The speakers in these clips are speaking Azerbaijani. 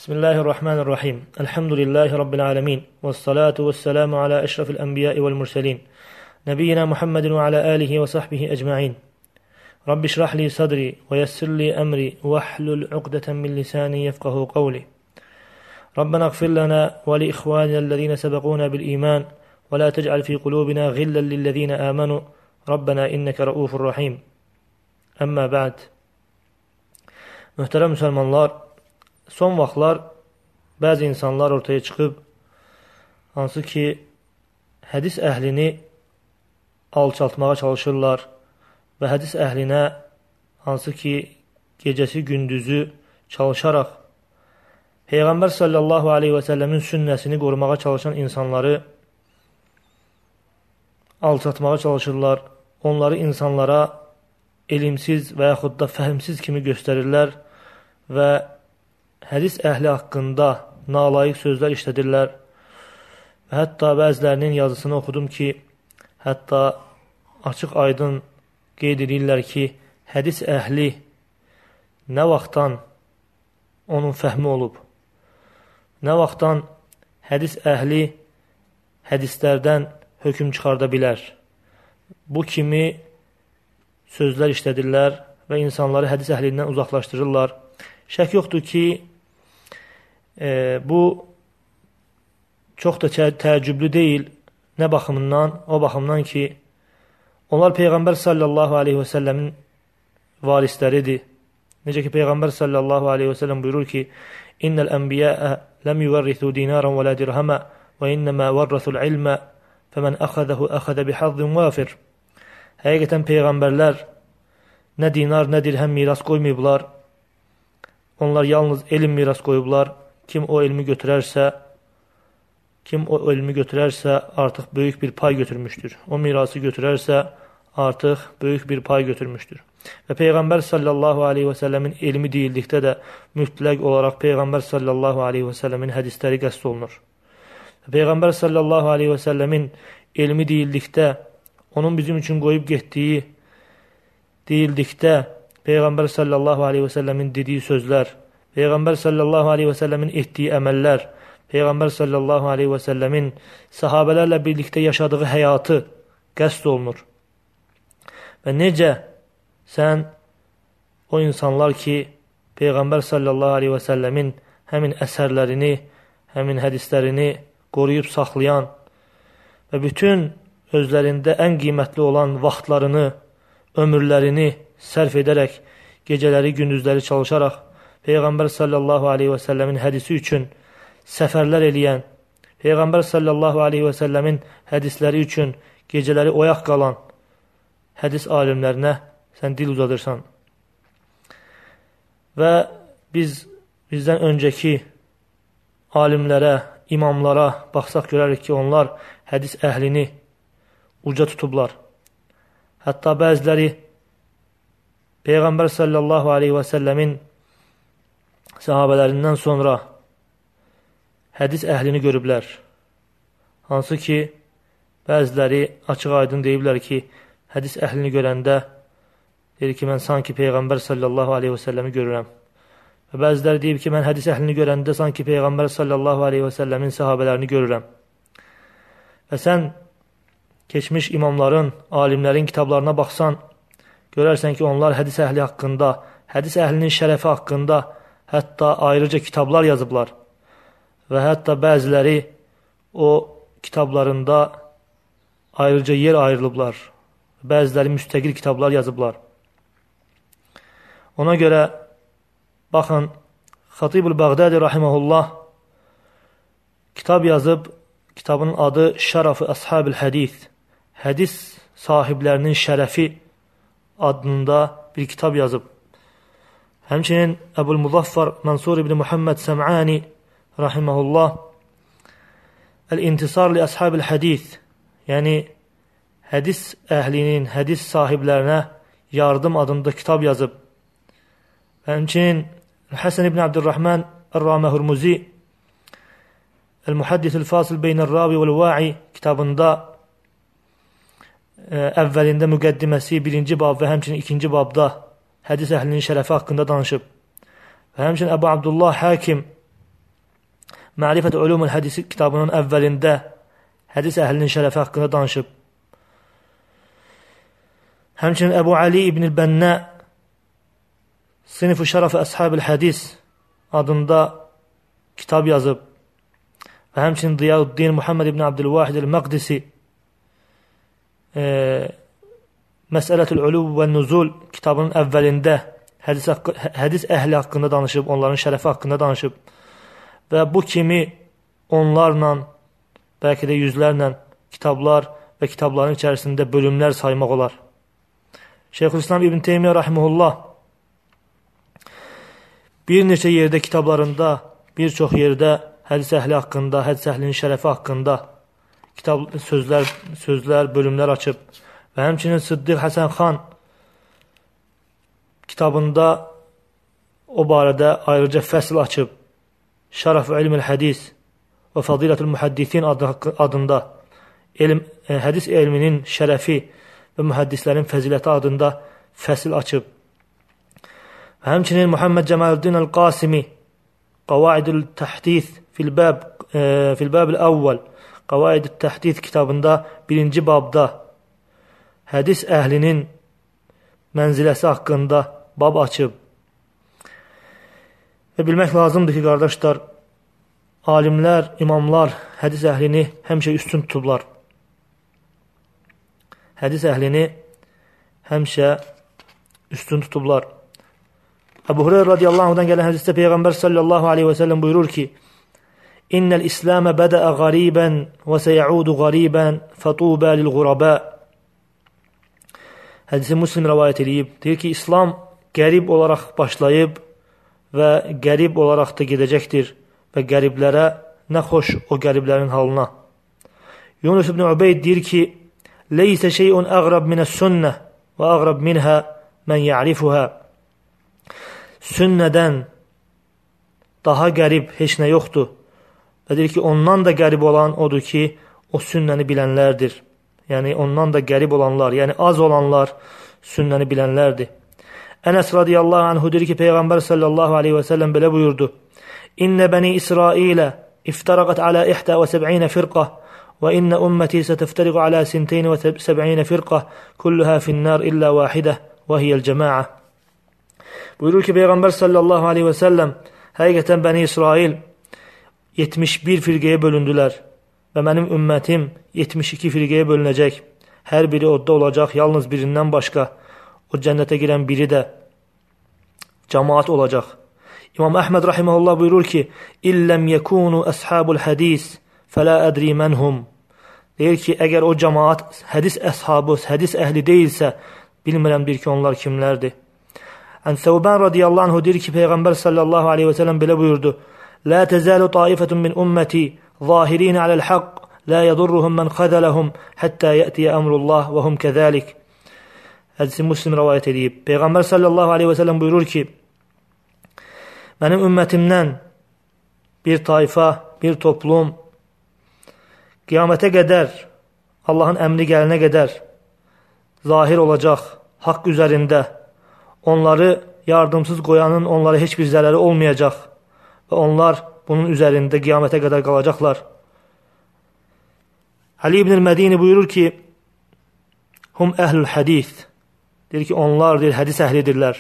بسم الله الرحمن الرحيم الحمد لله رب العالمين والصلاة والسلام على أشرف الأنبياء والمرسلين نبينا محمد وعلى آله وصحبه أجمعين رب اشرح لي صدري ويسر لي أمري واحلل عقدة من لساني يفقه قولي ربنا اغفر لنا ولإخواننا الذين سبقونا بالإيمان ولا تجعل في قلوبنا غلا للذين آمنوا ربنا إنك رؤوف رحيم أما بعد Möhtərəm müsəlmanlar, son vaxtlar bəzi insanlar ortaya çıxıb, hansı ki, hədis əhlini alçaltmağa çalışırlar və hədis əhlinə hansı ki, gecəsi gündüzü çalışaraq Peyğəmbər sallallahu aleyhi və səlləmin sünnəsini qorumağa çalışan insanları alçaltmağa çalışırlar, onları insanlara elmsiz və yaxud da fəhmsiz kimi göstərirlər və hədis əhli haqqında nalayiq sözlər işlədirlər. Və hətta bəzilərinin yazısını oxudum ki, hətta açıq aydın qeyd edirlər ki, hədis əhli nə vaxtdan onun fəhmi olub, nə vaxtdan hədis əhli hədislərdən hökm çıxarda bilər. Bu kimi sözlər işlədirlər və insanları hədis əhlindən uzaqlaşdırırlar. Şək yoxdur ki, bu çox da təəccüblü deyil. Nə baxımından? O baxımdan ki, onlar Peyğəmbər sallallahu aleyhi və səlləmin varisləridir. Necə ki, Peyğəmbər sallallahu aleyhi və səlləm buyurur ki, İnnəl ənbiyəə ləm yüvərrithu dinaran və lə dirhəmə və innəmə vərrəthul ilmə fəmən əxədəhu əxədə bihazzin vafir. Həqiqətən Peyğəmbərlər nə dinar, nə dirhəm miras qoymayıblar. Onlar yalnız elm miras qoyublar. Kim o elmi götürərsə artıq böyük bir pay götürmüşdür. O mirası götürərsə artıq böyük bir pay götürmüşdür. Və Peyğəmbər sallallahu aleyhi və səlləmin elmi deyildikdə də mütləq olaraq Peyğəmbər sallallahu aleyhi və səlləmin hədisləri qəsd olunur. Və Peyğəmbər sallallahu aleyhi və səlləmin elmi deyildikdə, onun bizim üçün qoyub getdiyi deyildikdə, Peyğəmbər sallallahu aleyhi və səlləmin dediyi sözlər, Peyğəmbər sallallahu aleyhi və səlləmin etdiyi əməllər, Peyğəmbər sallallahu aleyhi və səlləmin sahabələrlə birlikdə yaşadığı həyatı qəsd olunur. Və necə sən o insanlar ki, Peyğəmbər sallallahu aleyhi və səlləmin həmin əsərlərini, həmin hədislərini qoruyub saxlayan və bütün özlərində ən qiymətli olan vaxtlarını, ömürlərini sərf edərək, gecələri, gündüzləri çalışaraq, Peyğəmbər sallallahu aleyhi və səlləmin hədisi üçün səfərlər eləyən, Peyğəmbər sallallahu aleyhi və səlləmin hədisləri üçün gecələri oyaq qalan hədis alimlərinə sən dil uzadırsan. Və bizdən öncəki alimlərə, imamlara baxsaq görərik ki, onlar hədis əhlini uca tutublar. Hətta bəziləri Peyğəmbər sallallahu aleyhi və səlləmin sahabələrindən sonra hədis əhlini görüblər. Hansı ki, bəziləri açıq aydın deyiblər ki, hədis əhlini görəndə deyir ki, mən sanki Peyğəmbər sallallahu aleyhi və səlləmi görürəm. Və bəziləri deyib ki, mən hədis əhlini görəndə sanki Peyğəmbər sallallahu aleyhi və səlləmin sahabələrini görürəm. Və sən keçmiş imamların, alimlərin kitablarına baxsan, görərsən ki, onlar hədis əhli haqqında, hədis əhlinin şərəfi haqqında hətta ayrıca kitablar yazıblar. Və hətta bəziləri o kitablarında ayrıca yer ayrılıblar. Bəziləri müstəqil kitablar yazıblar. Ona görə, baxın, Xatibul Bağdadi rahiməhullah kitab yazıb, kitabın adı Şərəf-i Əshab-ül Hədis, hədis sahiblərinin şərəfi adında bir kitab yazıb. Həmçinin Əbul Muzaffar Mansur ibn Muhammed Səm'ani rahiməhullah Əl-İntisar li Əshab-ül Hədis, yəni hədis əhlinin, hədis sahiblərinə yardım adında kitab yazıb. Həmçinin Həsən ibn Abdurrahman Ər-Raməhurmuzi Əl-Muhaddis Əl-Fasil Beynər-Ravi vəl-Va'i kitabında əvvəlində müqəddiməsi 1-ci bab və həmçinin 2-ci babda hədis əhlinin şərəfi haqqında danışıb. Və həmçinin Əbu Abdullah Hakim Ma'rifət Ulumul Hədis kitabının əvvəlində hədis əhlinin şərəfi haqqında danışıb. Həmçinin Əbu Ali ibn Bənnə Sinifu Şərəfi Əshab-ül Hədis adında kitab yazıb. Və həmçinin Diyauddin Muhammed ibn Abdülvahid el-Məqdisi Məsələtül Uluv və Nuzul kitabının əvvəlində hədis əhli haqqında danışıb, onların şərəfi haqqında danışıb. Və bu kimi onlarla, bəlkə də yüzlərlə kitablar və kitabların içərisində bölümlər saymaq olar. Şeyxülislam İbn Teymiyyə rahimehullah bir neçə yerdə kitablarında, bir çox yerdə hədis əhli haqqında, hədis əhlinin şərəfi haqqında kitab sözlər, bölümlər açıb. Və həmçinin Sıddiq Həsən xan kitabında o barədə ayrıca fəsil açıb. Şərəf-ü İlmül Hədis və Fadilətul Mühəddisin adında hədis elminin şərəfi və mühəddislərin fəziləti adında fəsil açıb. Və həmçinin Muhammed Cəmaluddin Əl-Qasimi Qavaidül Təhdis fil-Bab əvvəl Qavaidül Təhdis kitabında birinci babda hədis əhlinin mənziləsi haqqında bab açıb. Və bilmək lazımdır ki, qardaşlar, alimlər, imamlar hədis əhlini həmişə üstün tutublar. Hədis əhlini həmişə üstün tutublar. Əbu Hureyra radiyallahu anhudan gələn hədisdə Peyğəmbər sallallahu aleyhi və səlləm buyurur ki, İnnəl İsləmə bədəə qaribən və səyəudu qaribən fətubə lil-qurabə. Hədisi Müslim rəvayət edib. Deyir ki, İslam qərib olaraq başlayıb və qərib olaraq da gedəcəkdir və qəriblərə nə xoş o qəriblərin halına. Yunus ibn Ubeyd deyir ki, Leysə şeyun əqrab minəs-sünnə və əqrab minhə mən ya'rifuhə. Sünnədən daha qərib heç nə yoxdur. Və deyir ki, ondan da qərib olan odur ki, o sünnəni bilənlərdir. Yəni, ondan da qərib olanlar, yəni az olanlar sünnəni bilənlərdir. Ənəs radiyallahu anhu deyir ki, Peyğəmbər sallallahu aleyhi və səlləm belə buyurdu. İnnə bəni İsrailə iftaraqat alə 71 firqə və innə ümməti sətəftəriqu alə 72 firqə kulluhə finnər illə vahidə və hiyəl cəmaə. Buyurur ki, Peyğəmbər sallallahu aleyhi və səlləm həqiqətən bəni İsrail 71 firqəyə bölündülər. Və mənim ümmətim 72 firqəyə bölünəcək. Hər biri odda olacaq, yalnız birindən başqa. O cənnətə girən biri də cəmaat olacaq. İmam Əhməd rahiməhullah buyurur ki, İlləm yəkunu əshabul hədis, fələ ədri mənhum. Deyir ki, əgər o cəmaat hədis əshabı, hədis əhli deyilsə, bilmirəmdir ki, onlar kimlərdir. Ən-Səvbən radiyallahu anhu deyir ki, Peyğəmbər sallallahu aleyhi və səlləm belə buyurdu. Lə təzəlu taifətun min ümməti ظاهرين على الحق لا يضرهم من خذلهم حتى يأتي أمر الله وهم كذلك. Hədisi Müslim rəvayət edib. Peyğəmbər sallallahu aleyhi və səlləm buyurur ki, mənim ümmətimdən bir tayfa, bir toplum qiyamətə qədər, Allahın əmri gəlinə qədər zahir olacaq haqq üzərində. Onları yardımsız qoyanın onlara heç bir zərəri olmayacaq və onlar bunun üzərində qiyamətə qədər qalacaqlar. Ali ibn Mədini buyurur ki, Hum əhlül hədis. Deyir ki, onlar deyir, hədis əhlidirlər.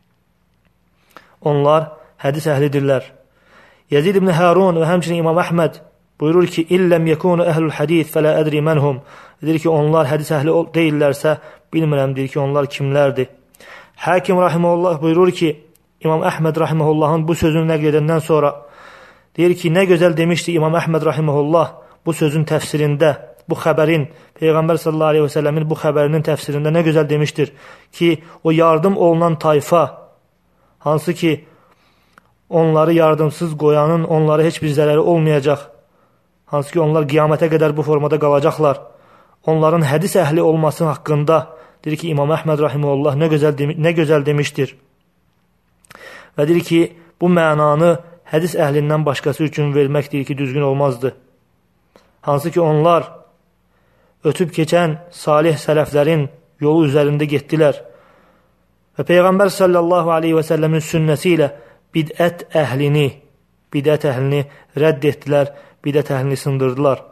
Onlar hədis əhlidirlər. Yezid ibn Harun və həmçinin İmam Əhməd buyurur ki, İlləm yekunu əhlül hədis fələ ədri mənhum. Deyir ki, onlar hədis əhli deyillərsə, bilmirəm, deyir ki, onlar kimlərdir. Hakim rahiməhullah buyurur ki, İmam Əhməd rahiməhullahın bu sözünü nəql edəndən sonra deyir ki, nə gözəl demişdi İmam Əhməd rahiməhullah bu sözün təfsirində, bu xəbərin, Peyğəmbər sallallahu aleyhi və səlləmin bu xəbərinin təfsirində nə gözəl demişdir ki, o yardım olunan tayfa, hansı ki, onları yardımsız qoyanın onlara heç bir zərəri olmayacaq, hansı ki, onlar qiyamətə qədər bu formada qalacaqlar, onların hədis əhli olması haqqında deyir ki, İmam Əhməd rahiməhullah nə gözəl demişdir. Və deyir ki, bu mənanı hədis əhlindən başqası üçün vermək deyir ki, düzgün olmazdı. Hansı ki, onlar ötüb keçən salih sələflərin yolu üzərində getdilər. Və Peyğəmbər sallallahu aleyhi və səlləmin sünnəsi ilə bidət əhlini bidət əhlini rədd etdilər, bidət əhlini sındırdılar.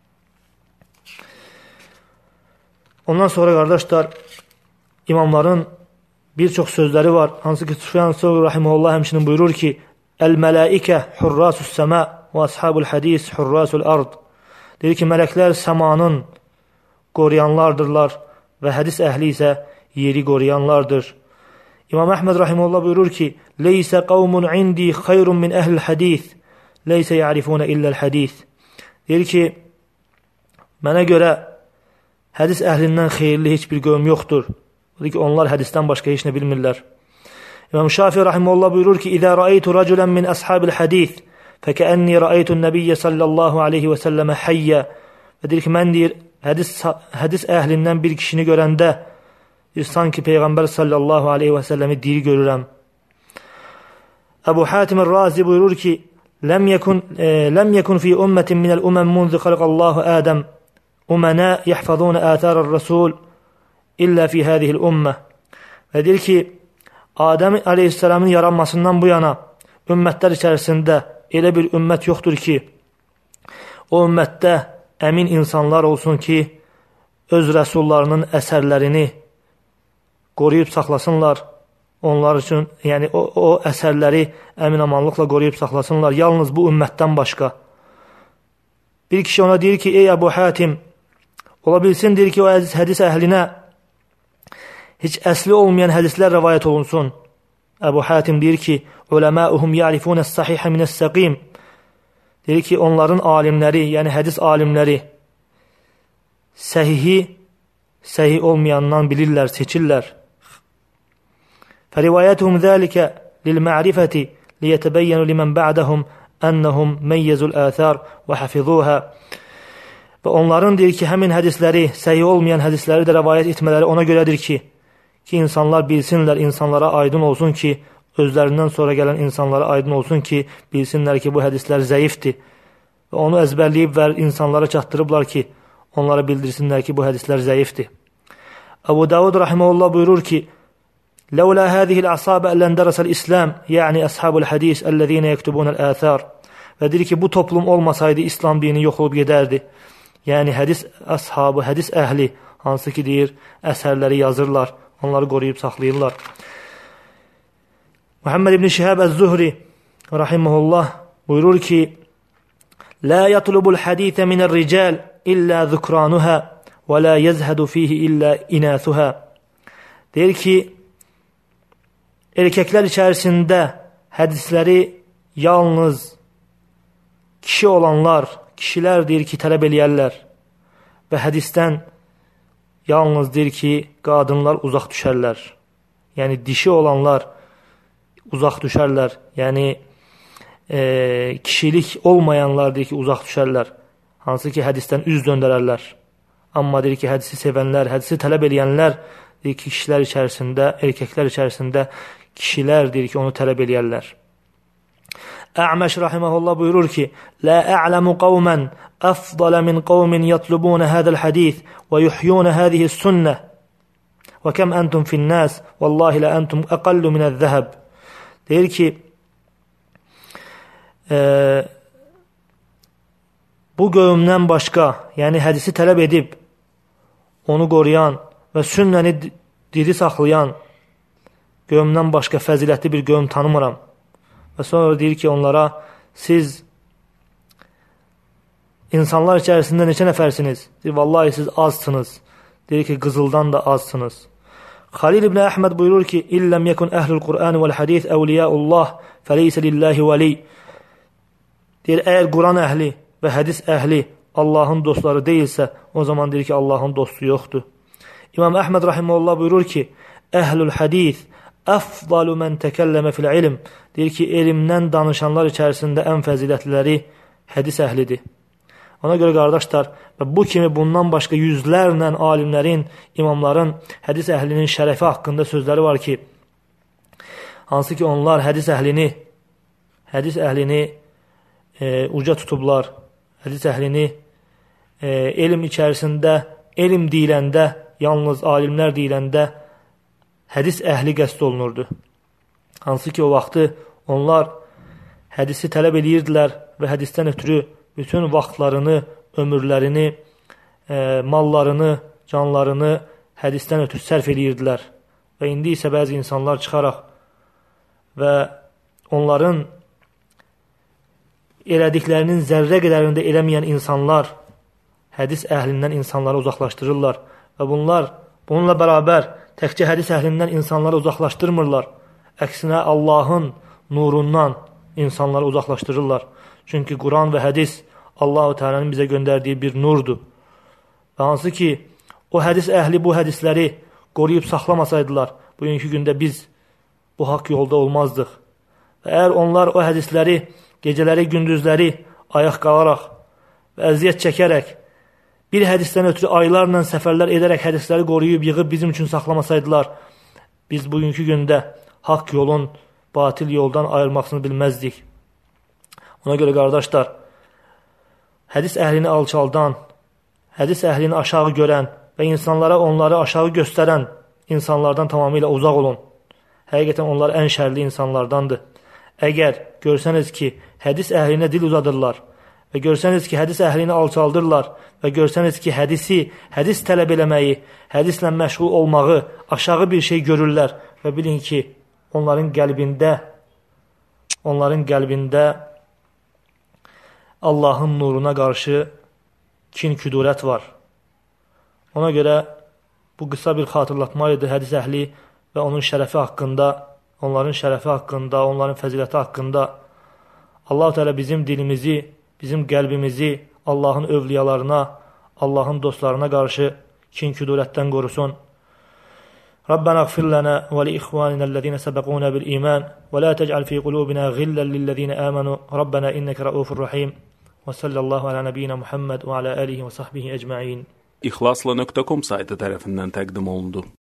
Ondan sonra qardaşlar, imamların bir çox sözləri var. Hansı ki, Süfyan Səvri rahimehullah həmçinin buyurur ki, "Əl-mələikə hurrasus səma və ashabul hadis hurrasul ard." Deyir ki, mələklər səmanın qoruyanlardırlar və hədis əhli isə yeri qoruyanlardır. İmam Əhməd rahimehullah buyurur ki, "Leysə qavmun indi xayrun min əhlil hadis, leysə ya'rifuna illəl hadis." Deyir ki, mənə görə hədis əhlindən xeyirli heç bir qövm yoxdur. Deyir ki, onlar hədisdən başqa heç nə bilmirlər. İmam Şafii rahimehullah buyurur ki, "İzə rəaytu raculan min ashabil hadis, fəkəənni rəaytun nabiyyə sallallahu aleyhi və səlləmə hayyə." Və deyir ki, mən deyir, hədis əhlindən bir kişini görəndə sanki Peyğəmbər sallallahu aleyhi və səlləmi diri görürəm. Əbu Hatim Razi buyurur ki, ləm yekun fi ümmətin minəl üməm munzu xalqallahu Ədəm umənə yəhfəzunə ətərər rəsul illə fi hədihil ümmə. Və deyir ki, Adəm aleyhisselamın yaranmasından bu yana ümmətlər içərisində elə bir ümmət yoxdur ki, o ümmətdə əmin insanlar olsun ki, öz rəsullarının əsərlərini qoruyub saxlasınlar. Onlar üçün, yəni o əsərləri əmin-amanlıqla qoruyub saxlasınlar. Yalnız bu ümmətdən başqa. Bir kişi ona deyir ki, ey Əbu Hatim, ola bilsin, deyir ki, o hədis əhlinə heç əsli olmayan hədislər rəvayət olunsun. Əbu Hatim deyir ki, uləməuhum ya'rifunəs sahihə minəs səqim. Deyir ki, onların alimləri, yəni hədis alimləri səhih olmayandan bilirlər, seçirlər. فَرِوَايَتُهُمْ ذَٰلِكَ لِلْمَعْرِفَةِ لِيَتَبَيَّنُ لِمَنْ بَعْدَهُمْ أَنَّهُمْ مَيَّزُوا الْآثَارِ وَحَفِظُوهَا. Və onların deyir ki, həmin hədisləri, səhih olmayan hədisləri də rəvayət etmələri ona görədir ki, insanlar bilsinlər, insanlara aydın olsun ki, özlərindən sonra gələn insanlara aydın olsun ki, bilsinlər ki, bu hədislər zəifdir. Və onu əzbərləyib və insanlara çatdırıblar ki, onlara bildirsinlər ki, bu hədislər zəifdir. Əbu Davud rahimehullah buyurur ki, لولا هذه العصابة لندرس الإسلام يعني أصحاب الحديث الذين يكتبون الآثار. Və deyir ki, bu toplum olmasaydı İslam dini yox olub gedərdi. Yəni hədis ashabı, hədis əhli hansı ki deyir, əsərləri yazırlar, onları qoruyub saxlayırlar. Muhammed ibn Şihab əz-Zuhri rahimehullah buyurur ki, لا يطلب الحديث من الرجال إلا ذكرانها ولا يزهد فيه إلا إناثها. Deyir ki, erkəklər içərisində hədisləri yalnız kişi olanlar, kişilər deyir ki, tələb eləyərlər və hədisdən yalnız deyir ki, qadınlar uzaq düşərlər. Yəni, dişi olanlar uzaq düşərlər. Yəni, kişilik olmayanlar deyir ki, uzaq düşərlər. Hansı ki, hədisdən üz döndərərlər. Amma deyir ki, hədisi sevənlər, hədisi tələb eləyənlər deyir ki, kişilər içərisində, erkəklər içərisində kişilər deyir ki, onu tələb eləyərlər. Ə'məş rahiməhullah buyurur ki, لا أعلم قوما أفضل من قوم يطلبون هذا الحديث ويحيون هذه السنة وكم أنتم في الناس والله لأنتم أقل من الذهب. Deyir ki, bu qövmdən başqa, yəni hədisi tələb edib, onu qoruyan və sünnəni diri saxlayan qövmdən başqa fəzilətli bir qövm tanımıram. Və sonra deyir ki, onlara, siz insanlar içərisində neçə nəfərsiniz? Deyir, vallahi siz azsınız. Deyir ki, qızıldan da azsınız. Xalil ibn Əhməd buyurur ki, İlləm yekun əhlül Qur'an vəl-hədith əvliyaullah fəleysə lillahi vəli. Deyir, əgər Quran əhli və hədis əhli Allahın dostları deyilsə, o zaman deyir ki, Allahın dostu yoxdur. İmam Əhməd rahimehullah buyurur ki, əhlül hədith əfdalu mən təkəlləmə fil ilm. Deyir ki, elmdən danışanlar içərisində ən fəzilətliləri hədis əhlidir. Ona görə qardaşlar, bu kimi bundan başqa yüzlərlə alimlərin, imamların hədis əhlinin şərəfi haqqında sözləri var ki, hansı ki onlar hədis əhlini uca tutublar. Hədis əhlini elm içərisində, elm deyiləndə, yalnız alimlər deyiləndə hədis əhli qəsd olunurdu. Hansı ki o vaxtı onlar hədisi tələb edirdilər və hədisdən ötürü bütün vaxtlarını, ömürlərini, mallarını, canlarını hədisdən ötürü sərf edirdilər. Və indi isə bəzi insanlar çıxaraq və onların elədiklərinin zərrə qədərində eləməyən insanlar hədis əhlindən insanları uzaqlaşdırırlar və bununla bərabər təkcə hədis əhlindən insanları uzaqlaşdırmırlar. Əksinə Allahın nurundan insanları uzaqlaşdırırlar. Çünki Quran və hədis Allah-u Teala'nın bizə göndərdiyi bir nurdur. Və hansı ki, o hədis əhli bu hədisləri qoruyub saxlamasaydılar, bugünkü gündə biz bu haqq yolda olmazdıq. Və əgər onlar o hədisləri gecələri, gündüzləri ayaq qalaraq və əziyyət çəkərək, bir hədisdən ötürü aylarla səfərlər edərək hədisləri qoruyub, yığıb bizim üçün saxlamasaydılar, biz bugünkü gündə haqq yolun batil yoldan ayırmasını bilməzdik. Ona görə qardaşlar, hədis əhlini alçaldan, hədis əhlini aşağı görən və insanlara onları aşağı göstərən insanlardan tamamilə uzaq olun. Həqiqətən onlar ən şərli insanlardandır. Əgər görsəniz ki, hədis əhlinə dil uzadırlar və görsəniz ki, hədis əhlini alçaldırlar və görsəniz ki, hədis tələb eləməyi, hədislə məşğul olmağı aşağı bir şey görürlər və bilin ki, onların qəlbində Allahın nuruna qarşı kin-küdurət var. Ona görə bu qısa bir xatırlatma idi hədis əhli və onun şərəfi haqqında, onların şərəfi haqqında, onların fəziləti haqqında. Allah-u Teala bizim dilimizi, bizim qəlbimizi Allahın övliyalarına, Allahın dostlarına qarşı kin-küdurətdən qorusun. ربنا اغفر لنا ولإخواننا الذين سبقونا بالإيمان ولا تجعل في قلوبنا غلا للذين آمنوا ربنا إنك رؤوف رحيم وصلى الله على نبينا محمد وعلى آله وصحبه أجمعين. İxlasla.com saytı tərəfindən təqdim olundu.